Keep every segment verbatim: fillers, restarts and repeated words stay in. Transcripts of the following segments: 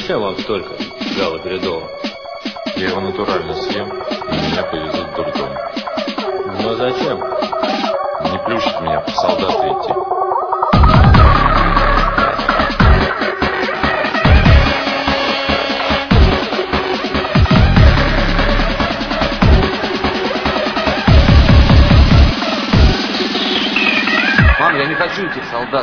Зачем вам столько галоперидола? Я его натурально съем, и меня повезут в дурдом. Но зачем? Не плющит меня в солдаты идти. Мам, я не хочу идти в солдат.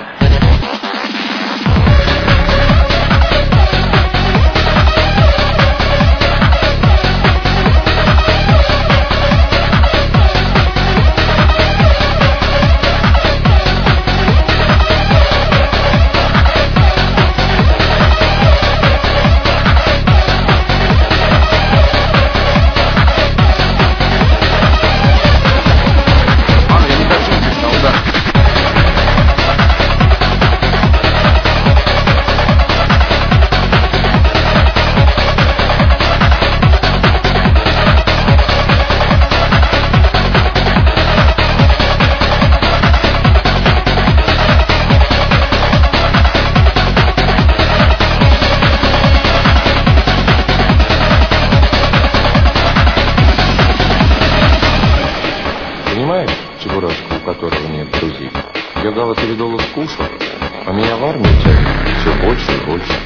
Понимаешь, чебурашка, у которого нет друзей? Я галоперидола скушал, а меня в армию тянет все больше и больше.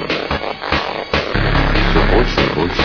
Все больше и больше.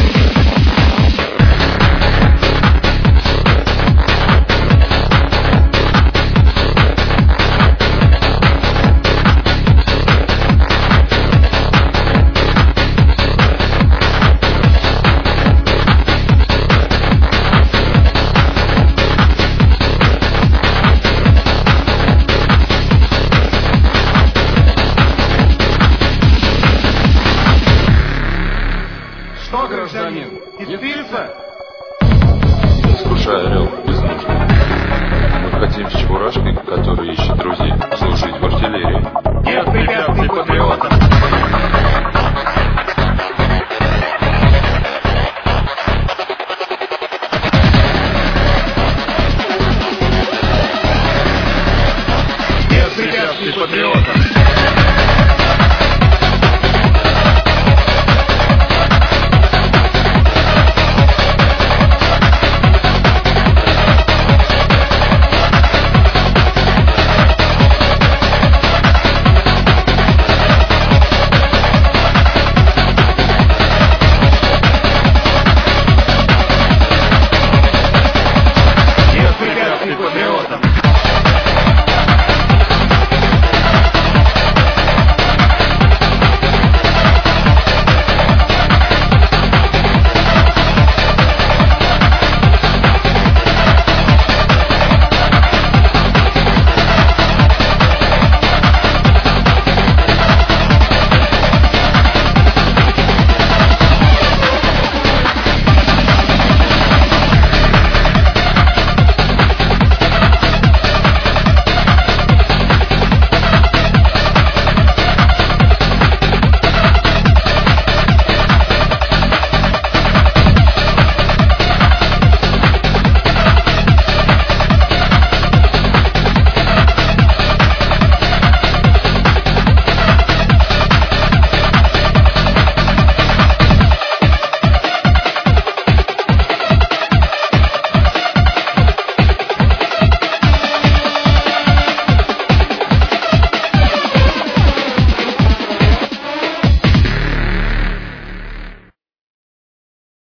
Что, гражданин, испился? Слушай, орел, без нужды. Мы хотим с чебурашкой, который ищет друзей, служить в артиллерии. Нет препятствий патриотам. Нет препятствий патриотам.